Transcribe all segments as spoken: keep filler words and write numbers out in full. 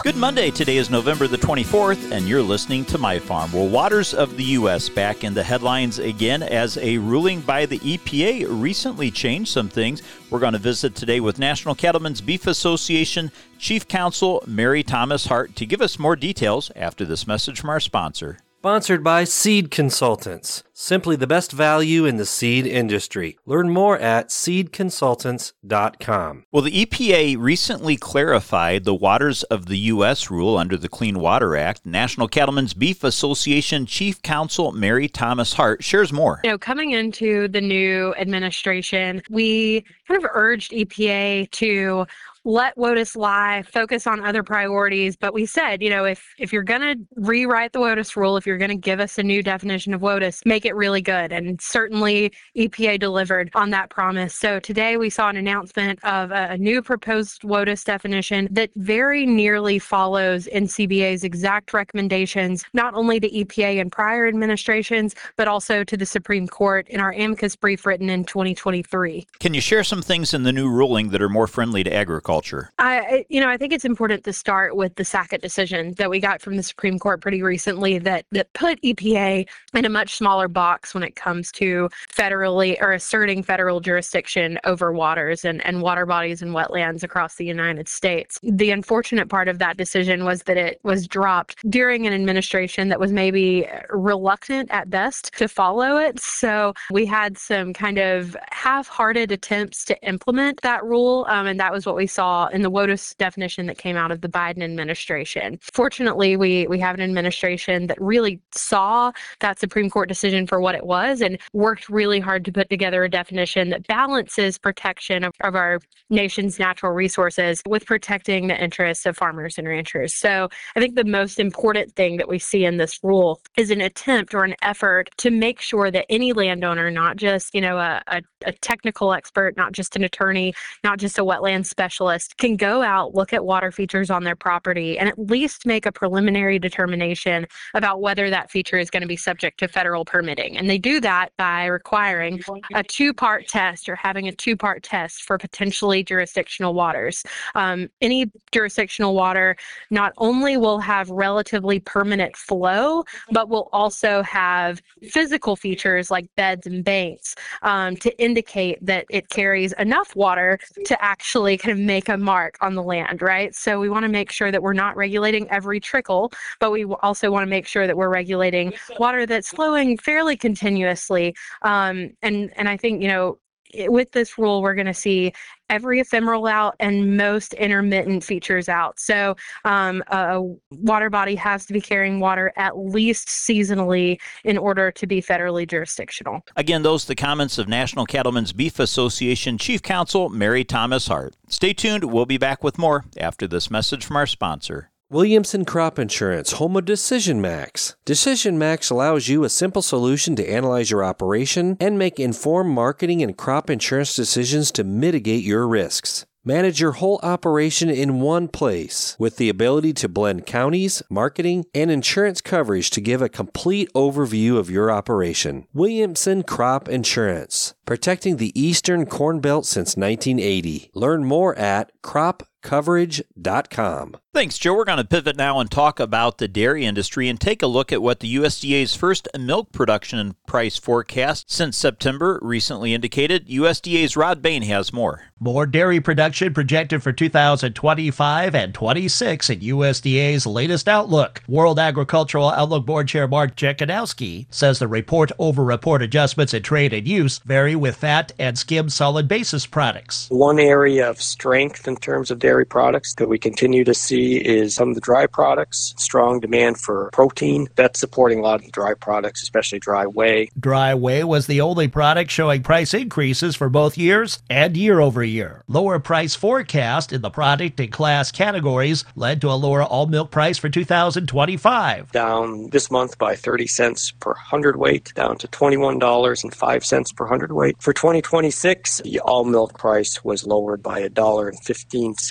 Good Monday. Today is November the twenty-fourth, and you're listening to My Farm. Well, waters of the U S back in the headlines again as a ruling by the E P A recently changed some things. We're going to visit today with National Cattlemen's Beef Association Chief Counsel Mary Thomas Hart to give us more details after this message from our sponsor. Sponsored by Seed Consultants, simply the best value in the seed industry. Learn more at seed consultants dot com. Well, the E P A recently clarified the waters of the U S rule under the Clean Water Act. National Cattlemen's Beef Association Chief Counsel Mary Thomas Hart shares more. You know, coming into the new administration, we kind of urged E P A to let WOTUS lie, focus on other priorities. But we said, you know, if if you're going to rewrite the WOTUS rule, if you're going to give us a new definition of WOTUS, make it really good. And certainly E P A delivered on that promise. So today we saw an announcement of a, a new proposed WOTUS definition that very nearly follows N C B A's exact recommendations, not only to E P A and prior administrations, but also to the Supreme Court in our amicus brief written in twenty twenty-three. Can you share some things in the new ruling that are more friendly to agriculture? I, you know, I think it's important to start with the Sackett decision that we got from the Supreme Court pretty recently that, that put E P A in a much smaller box when it comes to federally or asserting federal jurisdiction over waters and, and water bodies and wetlands across the United States. The unfortunate part of that decision was that it was dropped during an administration that was maybe reluctant at best to follow it. So we had some kind of half-hearted attempts to implement that rule, um, and that was what we saw in the WOTUS definition that came out of the Biden administration. Fortunately, we we have an administration that really saw that Supreme Court decision for what it was and worked really hard to put together a definition that balances protection of, of our nation's natural resources with protecting the interests of farmers and ranchers. So I think the most important thing that we see in this rule is an attempt or an effort to make sure that any landowner, not just, you know, a, a, a technical expert, not just an attorney, not just a wetland specialist, can go out, look at water features on their property, and at least make a preliminary determination about whether that feature is going to be subject to federal permitting. And they do that by requiring a two-part test or having a two-part test for potentially jurisdictional waters. Um, any jurisdictional water not only will have relatively permanent flow, but will also have physical features like beds and banks um, to indicate that it carries enough water to actually kind of make a mark on the land, right? So we want to make sure that we're not regulating every trickle, but we also want to make sure that we're regulating water that's flowing fairly continuously. Um, and, and I think, you know, with this rule, we're going to see every ephemeral out and most intermittent features out. So um, a water body has to be carrying water at least seasonally in order to be federally jurisdictional. Again, those are the comments of National Cattlemen's Beef Association Chief Counsel Mary Thomas Hart. Stay tuned. We'll be back with more after this message from our sponsor. Williamson Crop Insurance, home of Decision Max. Decision Max allows you a simple solution to analyze your operation and make informed marketing and crop insurance decisions to mitigate your risks. Manage your whole operation in one place with the ability to blend counties, marketing, and insurance coverage to give a complete overview of your operation. Williamson Crop Insurance, protecting the Eastern Corn Belt since nineteen eighty. Learn more at crop coverage dot com. Thanks, Joe. We're going to pivot now and talk about the dairy industry and take a look at what the U S D A's first milk production and price forecast since September recently indicated. U S D A's Rod Bain has more. More dairy production projected for two thousand twenty-five and twenty-six in U S D A's latest outlook. World Agricultural Outlook Board Chair Mark Jekanowski says the report-over-report adjustments in trade and use vary with fat and skimmed solid basis products. One area of strength in terms of dairy products that we continue to see is some of the dry products, strong demand for protein. That's supporting a lot of the dry products, especially dry whey. Dry whey was the only product showing price increases for both years and year over year. Lower price forecast in the product and class categories led to a lower all milk price for two thousand twenty-five. Down this month by thirty cents per hundredweight, down to twenty-one dollars and five cents per hundredweight. For twenty twenty-six, the all milk price was lowered by one dollar and fifteen cents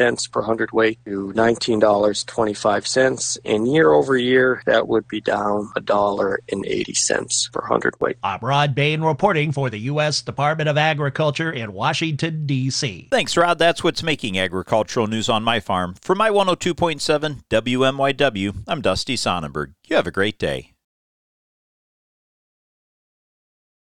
cents per hundredweight to nineteen dollars and twenty-five cents. And year over year, that would be down one dollar and eighty cents per hundredweight. I'm Rod Bain reporting for the U S Department of Agriculture in Washington, D C Thanks, Rod. That's what's making agricultural news on my farm. For my one oh two point seven W M Y W, I'm Dusty Sonnenberg. You have a great day.